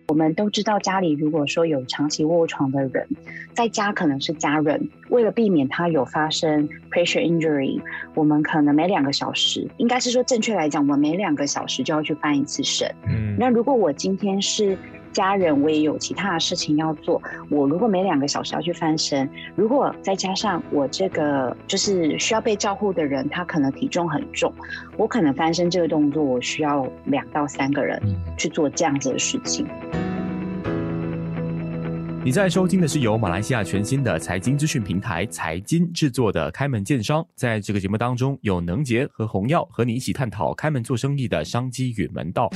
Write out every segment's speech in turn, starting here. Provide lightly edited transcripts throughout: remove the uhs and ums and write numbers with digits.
我们都知道家里如果说有长期卧床的人，在家可能是家人，为了避免他有发生 pressure injury， 我们可能每2个小时，应该是说正确来讲，我们每2个小时就要去翻一次身。那如果我今天是家人，我也有其他的事情要做，我如果每2个小时要去翻身，如果再加上我这个就是需要被照护的人，他可能体重很重，我可能翻身这个动作我需要2到3个人去做这样子的事情。 你在收听的是由马来西亚全新的财经资讯平台财经制作的开门见商，在这个节目当中，有能杰和洪耀和你一起探讨开门做生意的商机与门道。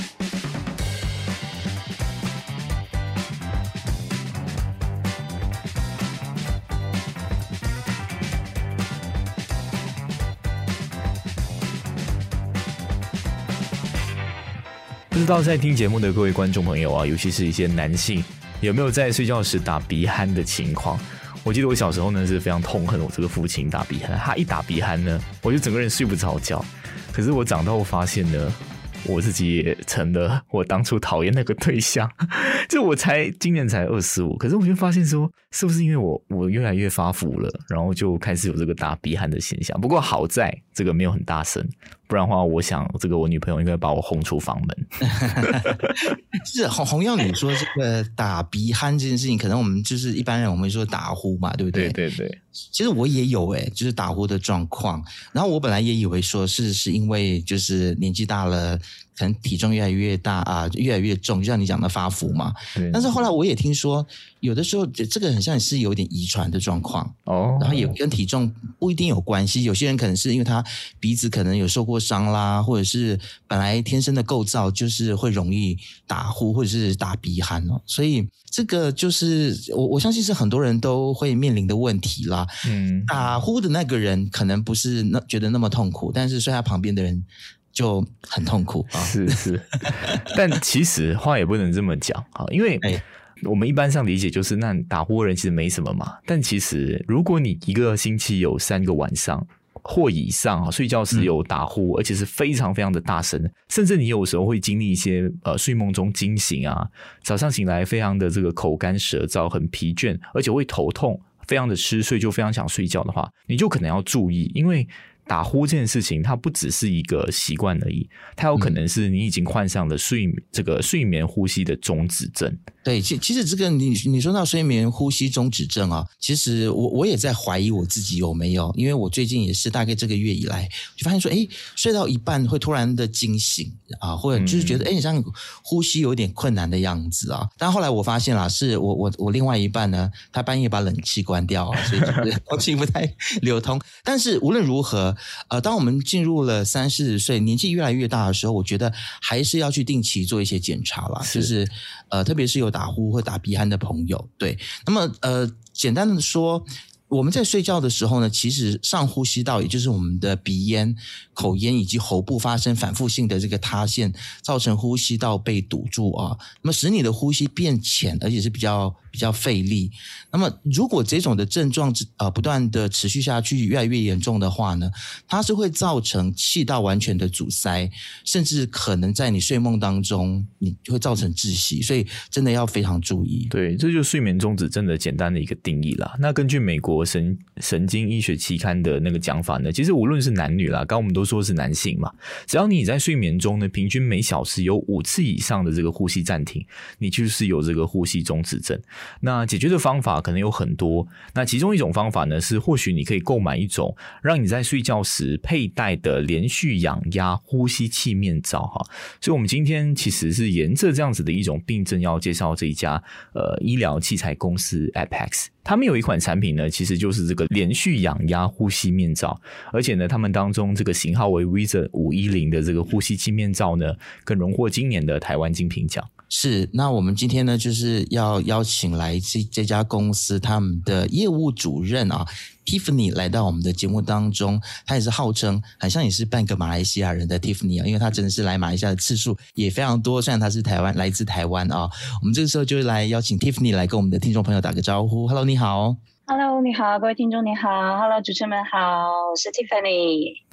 不知道在听节目的各位观众朋友啊，尤其是一些男性，有没有在睡觉时打鼻鼾的情况？我记得我小时候呢是非常痛恨我这个父亲打鼻鼾，他一打鼻鼾呢，我就整个人睡不着觉。可是我长大后发现呢，我自己也成了我当初讨厌那个对象。就我今年才25，可是我就发现说，是不是因为我越来越发福了，然后就开始有这个打鼻鼾的现象。不过好在这个没有很大声，不然的话，我想这个我女朋友应该把我轰出房门。 是洪耀，你说这个打鼻鼾这件事情，可能我们就是一般人我们会说打呼嘛，对不对？ 对对对。 其实我也有就是打呼的状况，然后我本来也以为说是因为就是年纪大了，可能体重越来越大啊，越来越重，就像你讲的发福嘛。但是后来我也听说，有的时候这个很像是有点遗传的状况哦，然后也跟体重不一定有关系。有些人可能是因为他鼻子可能有受过伤啦，或者是本来天生的构造就是会容易打呼或者是打鼻鼾哦，所以这个就是我相信是很多人都会面临的问题啦。打呼的那个人可能不是觉得那么痛苦，但是睡在旁边的人就很痛苦啊。 是，但其实话也不能这么讲啊，因为我们一般上理解就是那打呼的人其实没什么嘛，但其实如果你一个星期有3个晚上或以上睡觉时有打呼，而且是非常非常的大声，甚至你有时候会经历一些睡梦中惊醒啊，早上醒来非常的这个口干舌燥，很疲倦，而且会头痛，非常的吃睡，就非常想睡觉的话，你就可能要注意，因为打呼这件事情它不只是一个习惯而已，它有可能是你已经患上了这个睡眠呼吸的中止症。 对，其实这个你说到睡眠呼吸中止症啊，其实我也在怀疑我自己有没有，因为我最近也是大概这个月以来就发现说，睡到一半会突然的惊醒啊，或者就是觉得你像呼吸有点困难的样子啊。但后来我发现啦，是我另外一半呢，他半夜把冷气关掉啊，所以就是空气不太流通。但是无论如何，当我们进入了30-40岁，年纪越来越大的时候，我觉得还是要去定期做一些检查啦，就是特别是有打呼或打鼻鼾的朋友，对。那么简单的说，我们在睡觉的时候呢，其实上呼吸道，也就是我们的鼻咽、口咽以及喉部发生反复性的这个塌陷，造成呼吸道被堵住啊，那么使你的呼吸变浅，而且是比较费力。那么如果这种的症状不断的持续下去，越来越严重的话呢，它是会造成气道完全的阻塞，甚至可能在你睡梦当中你会造成窒息，所以真的要非常注意。 对，这就是睡眠中止症的简单的一个定义啦。那根据美国神经医学期刊的那个讲法呢，其实无论是男女啦，刚刚我们都说是男性嘛，只要你在睡眠中呢，平均每小时有5次以上的这个呼吸暂停，你就是有这个呼吸中止症。那解决的方法可能有很多，那其中一种方法呢，是或许你可以购买一种让你在睡觉时佩戴的连续氧压呼吸器面罩哈。所以我们今天其实是沿着这样子的一种病症要介绍这一家医疗器材公司 Apex。他们有一款产品呢，其实就是这个连续氧压呼吸面罩，而且呢，他们当中这个型号为 Wizard 510的这个呼吸器面罩呢，更荣获今年的台湾精品奖。 是，那我们今天呢，就是要邀请来这家公司他们的业务主任啊 Tiffany 来到我们的节目当中，他也是号称很像也是半个马来西亚人的 Tiffany 啊，因为他真的是来马来西亚的次数也非常多，虽然他是来自台湾啊。我们这个时候就来邀请 Tiffany 来跟我们的听众朋友打个招呼。 Hello， 你好。 Hello， 你好，各位听众你好。 Hello， 主持人们好，我是 Tiffany。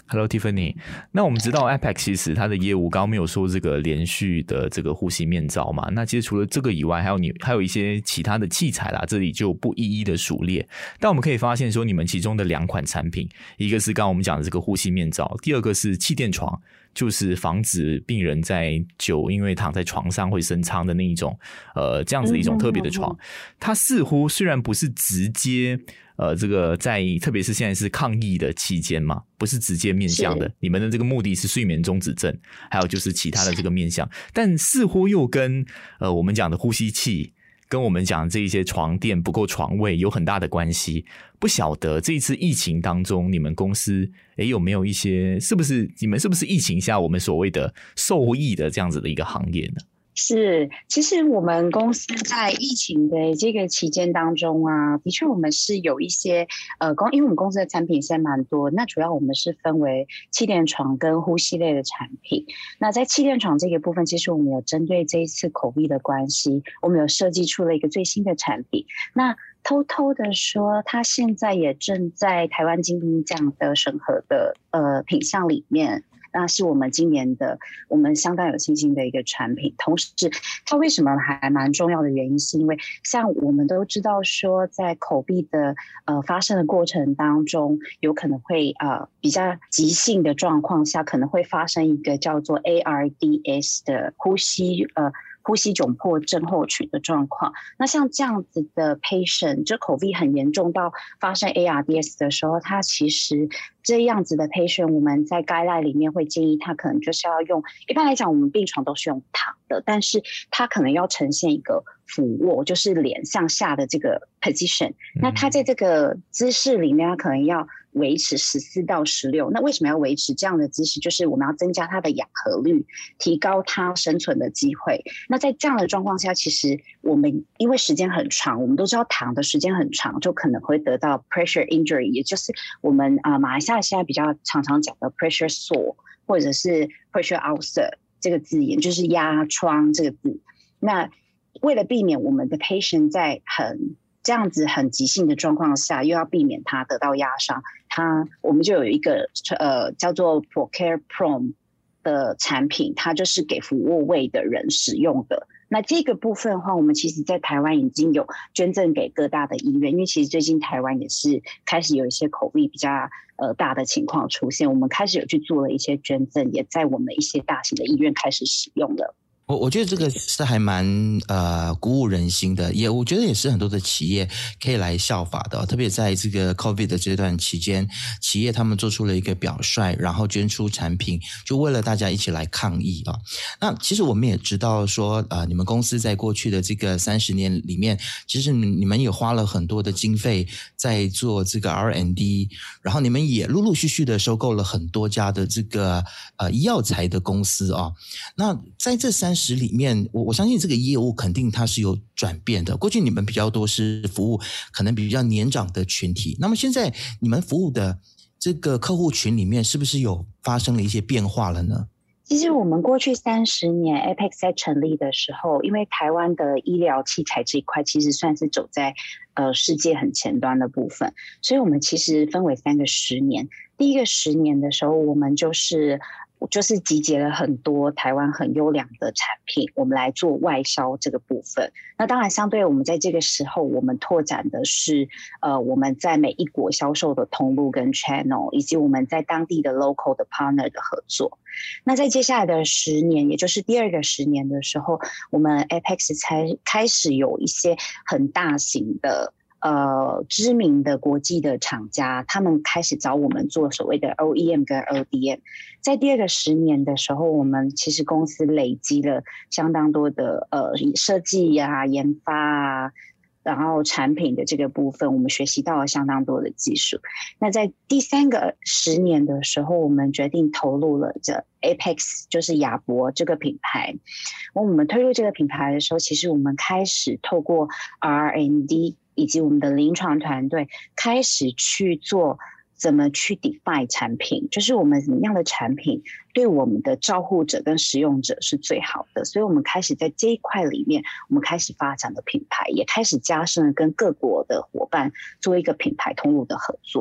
Hello Tiffany， 那我们知道 Apex 其实它的业务刚刚没有说这个连续的这个呼吸面罩嘛，那其实除了这个以外，还有一些其他的器材啦，这里就不一一的数列。但我们可以发现说，你们其中的2款产品，一个是刚刚我们讲的这个呼吸面罩，第二个是气垫床，就是防止病人在因为躺在床上会生疮的那一种这样子的一种特别的床。它似乎虽然不是直接这个特别是现在是抗疫的期间嘛，不是直接面向的，你们的这个目的是睡眠中止症，还有就是其他的这个面向，但似乎又跟我们讲的呼吸器跟我们讲这一些床垫不够床位有很大的关系。不晓得这一次疫情当中，你们公司有没有一些你们是不是疫情下我们所谓的受益的这样子的一个行业呢？ 是，其实我们公司在疫情的这个期间当中啊，的确我们是有一些因为我们公司的产品现在蛮多，那主要我们是分为气垫床跟呼吸类的产品。那在气垫床这个部分，其实我们有针对这一次 COVID 的关系，我们有设计出了一个最新的产品。那偷偷的说，它现在也正在台湾精品奖的审核的品项里面。那是我们今年的我们相当有信心的一个产品。同时它为什么还蛮重要的原因，是因为像我们都知道说，在COVID的发生的过程当中，有可能会比较急性的状况下，可能会发生一个叫做 ARDS 的呼吸窘迫症候群的状况。那像这样子的 patient， 就 COVID 很严重到发生 ARDS 的时候，他其实这样子的 patient， 我们在 guideline 里面会建议他可能就是要用，一般来讲我们病床都是用躺的，但是他可能要呈现一个俯卧，就是脸向下的这个 position。那他在这个姿势里面，他可能要维持14到16。那为什么要维持这样的姿势？就是我们要增加它的氧合率，提高它生存的机会。那在这样的状况下，其实我们因为时间很长，我们都知道躺的时间很长，就可能会得到 pressure injury， 也就是我们马来西亚现在比较常常讲的 pressure sore 或者是 pressure ulcer 这个字眼，就是压疮这个字。那为了避免我们的 patient 在这样子很急性的状况下，又要避免他得到压伤，我们就有一个叫做 ProCare Pro 的产品，它就是给俯卧位的人使用的。那这个部分的话，我们其实在台湾已经有捐赠给各大的医院，因为其实最近台湾也是开始有一些COVID比较大的情况出现，我们开始有去做了一些捐赠，也在我们一些大型的医院开始使用了。 我觉得这个是还蛮鼓舞人心的，我觉得也是很多的企业可以来效法的，特别在这个 COVID 的这段期间，企业他们做出了一个表率，然后捐出产品，就为了大家一起来抗疫啊。那其实我们也知道说你们公司在过去的这个30年里面，其实你们也花了很多的经费在做这个 R&D， 然后你们也陆陆续续的收购了很多家的这个医药材的公司啊。那在这30里面，我相信这个业务肯定它是有转变的。过去你们比较多是服务可能比较年长的群体，那么现在你们服务的这个客户群里面是不是有发生了一些变化了呢？ 其实我们过去30年 Apex 在成立的时候，因为台湾的医疗器材这一块其实算是走在世界很前端的部分，所以我们其实分为3个10年。第一个10年的时候，我们就是集结了很多台湾很优良的产品，我们来做外销这个部分。那当然相对我们在这个时候，我们拓展的是我们在每一国销售的通路跟 channel， 以及我们在当地的 local 的 partner 的合作。那在接下来的10年，也就是第2个10年的时候，我们 Apex 才开始有一些很大型的知名的国际的厂家，他们开始找我们做所谓的 OEM 跟 ODM。 在第2个10年的时候，我们其实公司累积了相当多的设计啊、研发啊，然后产品的这个部分，我们学习到了相当多的技术。那在第3个10年的时候，我们决定投入了这 Apex， 就是亚博这个品牌。我们推入这个品牌的时候，其实我们开始透过 R&D 以及我们的临床团队开始去做怎么去 define 产品，就是我们怎么样的产品对我们的照护者跟使用者是最好的。所以我们开始在这一块里面，我们开始发展的品牌，也开始加深了跟各国的伙伴做一个品牌通路的合作。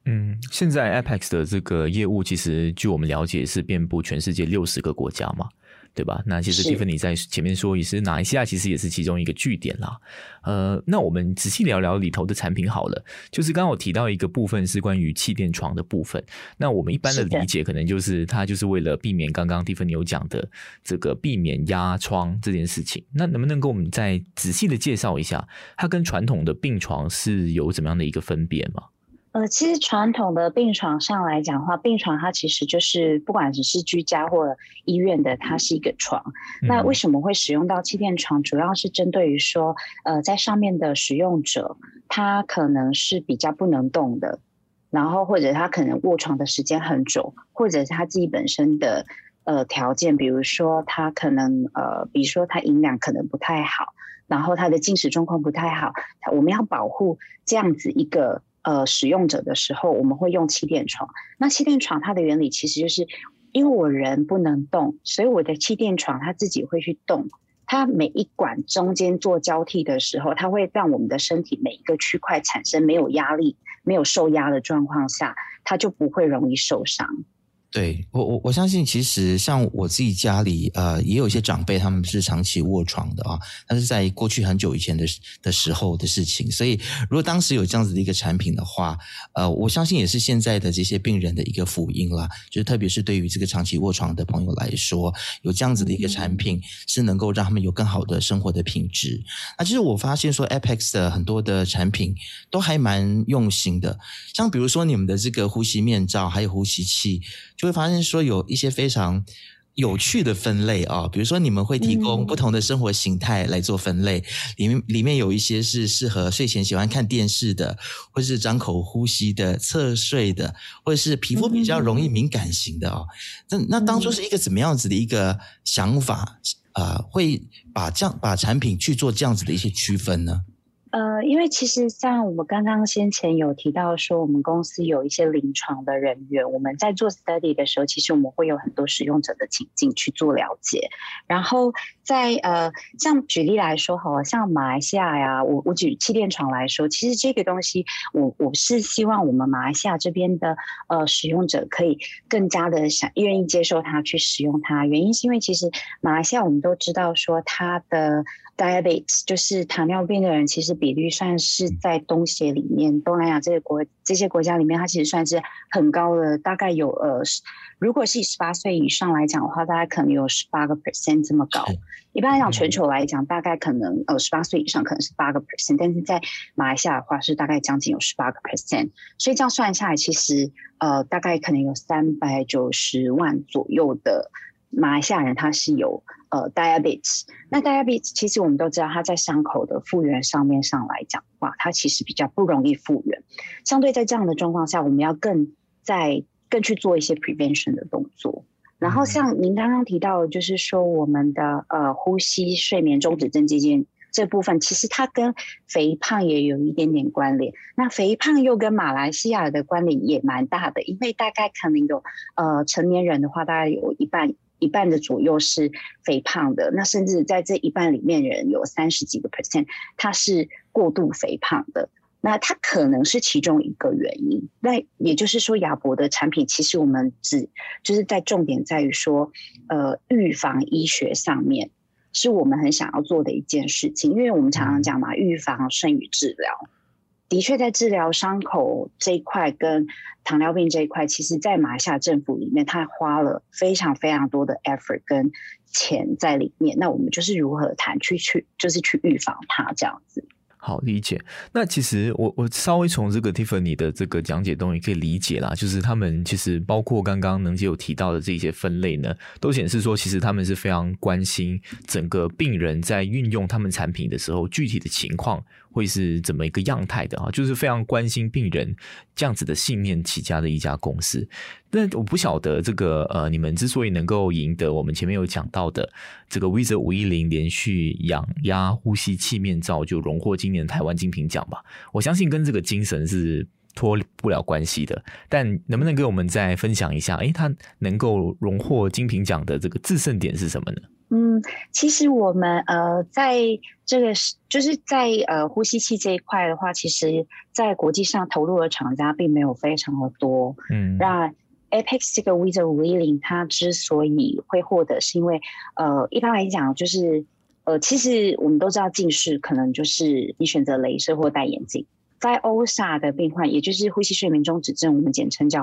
现在 Apex 的这个业务其实据我们了解是遍布全世界60个国家嘛，对吧？那其实 Tiffany 在前面说也是马来西亚其实也是其中一个据点啦。那我们仔细聊聊里头的产品好了，就是刚刚我提到一个部分是关于气垫床的部分，那我们一般的理解可能就是它就是为了避免刚刚 Tiffany 有讲的这个避免压疮这件事情，那能不能跟我们再仔细的介绍一下它跟传统的病床是有怎么样的一个分别吗？ 其实传统的病床上来讲的话，病床它其实就是不管只是居家或医院的，它是一个床。那为什么会使用到气垫床？主要是针对于说，在上面的使用者，他可能是比较不能动的，然后或者他可能卧床的时间很久，或者是他自己本身的条件，比如说他可能比如说他营养可能不太好，然后他的进食状况不太好，我们要保护这样子一个使用者的时候，我们会用气垫床。那气垫床它的原理其实就是因为我人不能动，所以我的气垫床它自己会去动，它每一管中间做交替的时候，它会让我们的身体每一个区块产生没有压力没有受压的状况下，它就不会容易受伤。 对，我相信其实像我自己家里也有一些长辈他们是长期卧床的啊，但是在过去很久以前的时候的事情，所以如果当时有这样子的一个产品的话，我相信也是现在的这些病人的一个福音啦，就是特别是对于这个长期卧床的朋友来说，有这样子的一个产品是能够让他们有更好的生活的品质。那其实我发现说 Apex 的很多的产品都还蛮用心的，像比如说你们的这个呼吸面罩还有呼吸器，就会发现说有一些非常有趣的分类啊，比如说你们会提供不同的生活形态来做分类，里面有一些是适合睡前喜欢看电视的，或是张口呼吸的、侧睡的，或者是皮肤比较容易敏感型的哦。那当初是一个怎么样子的一个想法会把产品去做这样子的一些区分呢？ 因为其实像我们刚刚先前有提到说，我们公司有一些临床的人员，我们在做 study 的时候，其实我们会有很多使用者的情境去做了解。然后在像举例来说好了，像马来西亚呀，我举气垫床来说，其实这个东西我是希望我们马来西亚这边的使用者可以更加的愿意接受它去使用它。原因是因为其实马来西亚我们都知道说它的diabetes 就是糖尿病的人，其实比率算是在东协里面，东南亚这些国家里面，它其实算是很高的，大概有如果是18岁以上来讲的话，大概可能有18% 这么高。一般来讲，全球来讲，大概可能18岁以上可能是8%，但是在马来西亚的话是大概将近有18%，所以这样算下来，其实大概可能有390万左右的马来西亚人他是有diabetes。 那 diabetes 其实我们都知道它在伤口的复原上来讲的话，它其实比较不容易复原，相对在这样的状况下，我们要更去做一些 prevention 的动作。然后像您刚刚提到的就是说我们的呼吸睡眠中止症这部分，其实它跟肥胖也有一点点关联，那肥胖又跟马来西亚的关联也蛮大的，因为大概可能有成年人的话，大概有一半的左右是肥胖的，那甚至在这一半里面人有30几个%，它是过度肥胖的，那它可能是其中一个原因。那也就是说，亚博的产品其实我们就是在重点在于说，预防医学上面是我们很想要做的一件事情，因为我们常常讲嘛，预防胜于治疗。的确在治疗伤口这一块跟糖尿病这一块，其实在马来西亚政府里面，他花了非常非常多的 effort 跟钱在里面。那我们就是如何谈就是去预防它这样子。 好理解。那其实我稍微从这个 Tiffany 的这个讲解中也可以理解啦，就是他们其实包括刚刚能杰有提到的这些分类呢，都显示说其实他们是非常关心整个病人在运用他们产品的时候具体的情况会是怎么一个样态的啊，就是非常关心病人这样子的信念起家的一家公司。那我不晓得这个你们之所以能够赢得我们前面有讲到的这个 Wheezer 510连续氧压呼吸器面罩就荣获今年台湾精品奖吧，我相信跟这个精神是脱不了关系的。但能不能给我们再分享一下它能够荣获精品奖的这个制胜点是什么呢？ 其实我们在这个就是在呼吸器这一块的话，其实在国际上投入的厂家并没有非常的多。那 Apex 这个 Wizard 510它之所以会获得，是因为一般来讲就是其实我们都知道近视可能就是你选择雷射或戴眼镜。在 OSA 的病患，也就是呼吸睡眠中止症，我们简称叫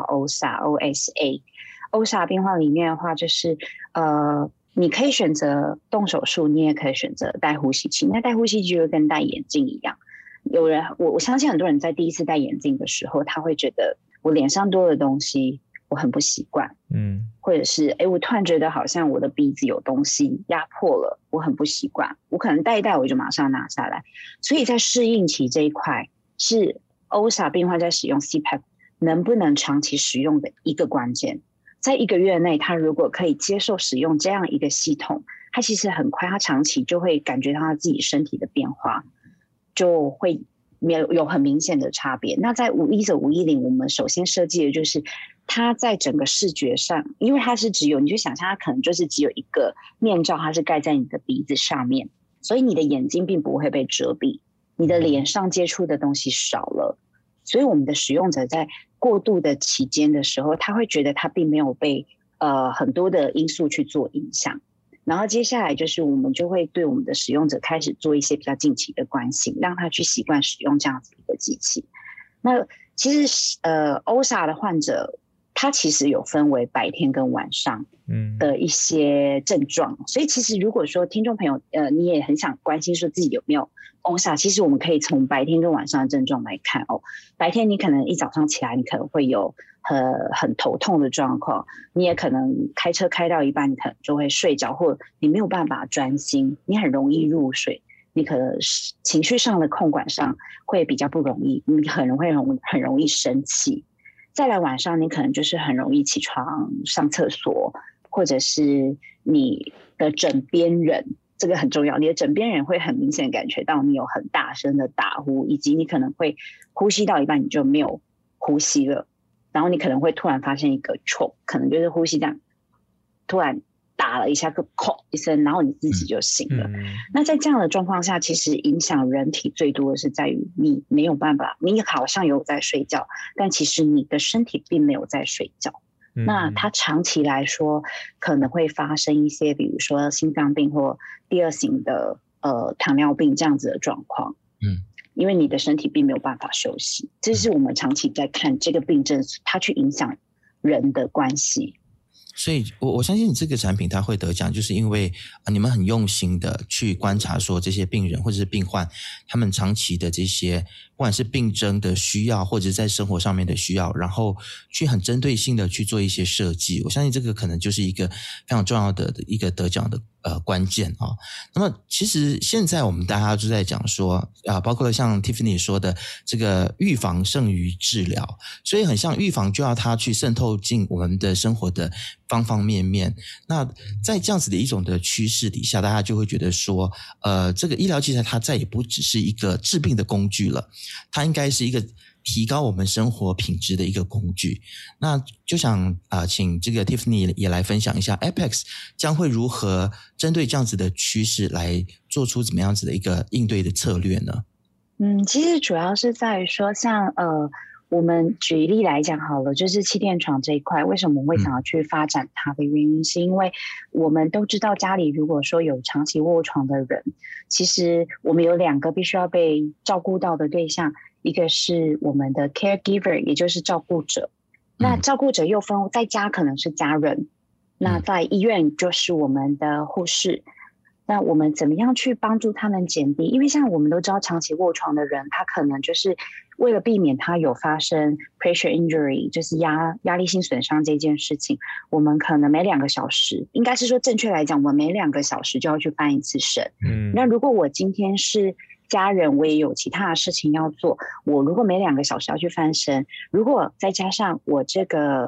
OSA。OSA 病患里面的话，就是你可以选择动手术，你也可以选择戴呼吸器。那戴呼吸器就跟戴眼镜一样。我相信很多人在第一次戴眼镜的时候，他会觉得我脸上多的东西我很不习惯，或者是我突然觉得好像我的鼻子有东西压迫了，我很不习惯，我可能戴一戴我就马上拿下来。所以在适应期这一块，是 OSA 病患在使用 CPAP 能不能长期使用的一个关键。在1个月内，他如果可以接受使用这样一个系统，他其实很快，他长期就会感觉到他自己身体的变化，就会有很明显的差别。那在510、510，我们首先设计的就是它在整个视觉上，因为它是只有，你就想象它可能就是只有一个面罩，它是盖在你的鼻子上面，所以你的眼睛并不会被遮蔽，你的脸上接触的东西少了。所以我们的使用者在过渡的期间的时候，他会觉得他并没有被很多的因素去做影响。然后接下来就是我们就会对我们的使用者开始做一些比较近期的关心，让他去习惯使用这样子一个机器。那其实OSA 的患者，他其实有分为白天跟晚上的一些症状，所以其实如果说听众朋友你也很想关心说自己有没有 OSA， 其实我们可以从白天跟晚上的症状来看哦。白天你可能一早上起来你可能会有很头痛的状况，你也可能开车开到一半你可能就会睡着，或者你没有办法专心，你很容易入睡，你可能情绪上的控管上会比较不容易，你很容易生气。再来晚上你可能就是很容易起床上厕所，或者是你的枕边人，这个很重要，你的枕边人会很明显感觉到你有很大声的打呼，以及你可能会呼吸到一半你就没有呼吸了，然后你可能会突然发现一个choke，可能就是呼吸这样突然打了一下个砰一声，然后你自己就醒了。那在这样的状况下，其实影响人体最多的是在于你没有办法，你好像有在睡觉，但其实你的身体并没有在睡觉。那它长期来说可能会发生一些比如说心脏病或第2型的糖尿病这样子的状况。因为你的身体并没有办法休息，这是我们长期在看这个病症它去影响人的关系。 所以我相信你这个产品它会得奖，就是因为你们很用心的去观察说这些病人或者是病患他们长期的这些不管是病症的需要或者在生活上面的需要，然后去很针对性的去做一些设计。我相信这个可能就是一个非常重要的一个得奖的关键啊。那么其实现在我们大家都在讲说包括像 Tiffany 说的这个预防胜于治疗，所以很像预防就要它去渗透进我们的生活的方方面面。那在这样子的一种的趋势底下，大家就会觉得说这个医疗器材它再也不只是一个治病的工具了，它应该是一个提高我们生活品质的一个工具。那就想请这个 Tiffany 也来分享一下 Apex 将会如何针对这样子的趋势来做出怎么样子的一个应对的策略呢？ 其实主要是在于说像我们举例来讲好了，就是气垫床这一块，为什么我们会想要去发展它的原因，是因为我们都知道家里如果说有长期卧床的人，其实我们有2个必须要被照顾到的对象，一个是我们的 caregiver， 也就是照顾者。那照顾者又分在家可能是家人，那在医院就是我们的护士。那我们怎么样去帮助他们减低？因为像我们都知道长期卧床的人，他可能就是为了避免他有发生 pressure injury， 就是压力性损伤这件事情，我们可能每2个小时，应该是说正确来讲，我们每2个小时就要去翻一次身。那如果我今天是家人，我也有其他的事情要做，我如果每2个小时要去翻身，如果再加上我这个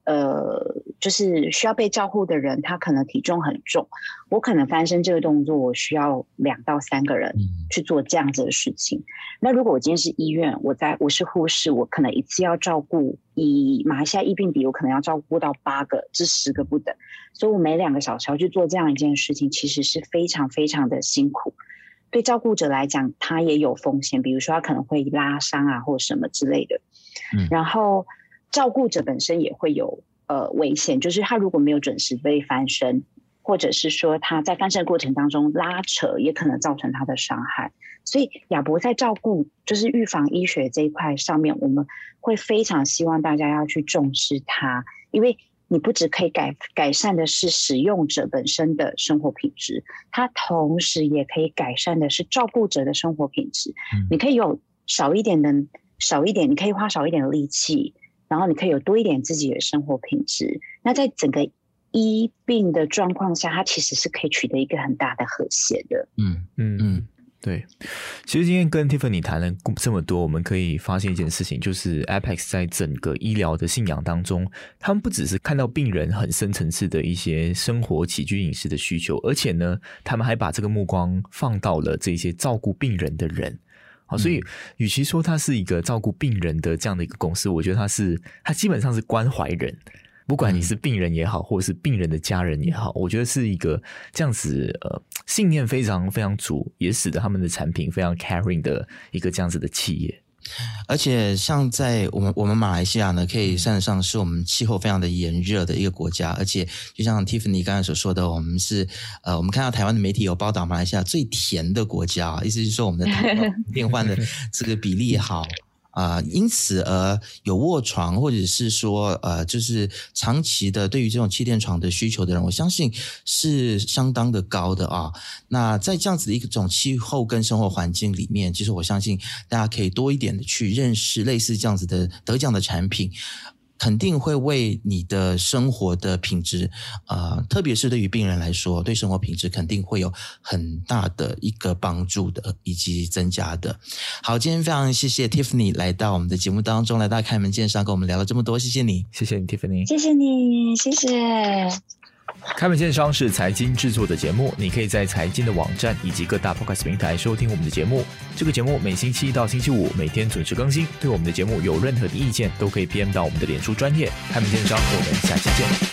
就是需要被照顾的人，他可能体重很重，我可能翻身这个动作，我需要2到3个人去做这样子的事情。那如果我今天是医院，我是护士，我可能一次要照顾，以马来西亚疫病比，我可能要照顾到8个至10个不等，所以我每2个小时要去做这样一件事情，其实是非常非常的辛苦。对照顾者来讲，他也有风险，比如说他可能会拉伤啊，或什么之类的。然后照顾者本身也会有危险，就是他如果没有准时被翻身，或者是说他在翻身的过程当中拉扯，也可能造成他的伤害。所以亚博在照顾就是预防医学这一块上面，我们会非常希望大家要去重视它，因为你不只可以改善的是使用者本身的生活品质，它同时也可以改善的是照顾者的生活品质。你可以有少一点，你可以花少一点的力气，然后你可以有多一点自己的生活品质。那在整个医病的状况下，它其实是可以取得一个很大的和谐的。 对，其实今天跟 Tiffany 谈了这么多，我们可以发现一件事情，就是 Apex 在整个医疗的信仰当中，他们不只是看到病人很深层次的一些生活起居饮食的需求，而且呢，他们还把这个目光放到了这些照顾病人的人。好，所以与其说它是一个照顾病人的这样的一个公司，我觉得它基本上是关怀人。不管你是病人也好，或者是病人的家人也好，我觉得是一个这样子信念非常非常足，也使得他们的产品非常 caring 的一个这样子的企业。 而且像在我们马来西亚呢，可以算得上是我们气候非常的炎热的一个国家，而且就像 Tiffany 刚才所说的，我们是我们看到台湾的媒体有报道马来西亚最甜的国家，意思是说我们的变换的这个比例好。因此而有卧床或者是说就是长期的对于这种气垫床的需求的人，我相信是相当的高的啊。那在这样子的一种气候跟生活环境里面，其实我相信大家可以多一点的去认识类似这样子的得奖的产品，肯定会为你的生活的品质特别是对于病人来说，对生活品质肯定会有很大的一个帮助的以及增加的。好，今天非常谢谢 Tiffany 来到我们的节目当中，来到开门见山跟我们聊了这么多，谢谢你。 谢谢你 Tiffany。 谢谢你，谢谢。 开门见山是财经制作的节目，你可以在财经的网站以及各大 Podcast 平台收听我们的节目。这个节目每星期一到星期五每天准时更新。对我们的节目有任何的意见，都可以 PM 到我们的脸书专页开门见山。我们下期见。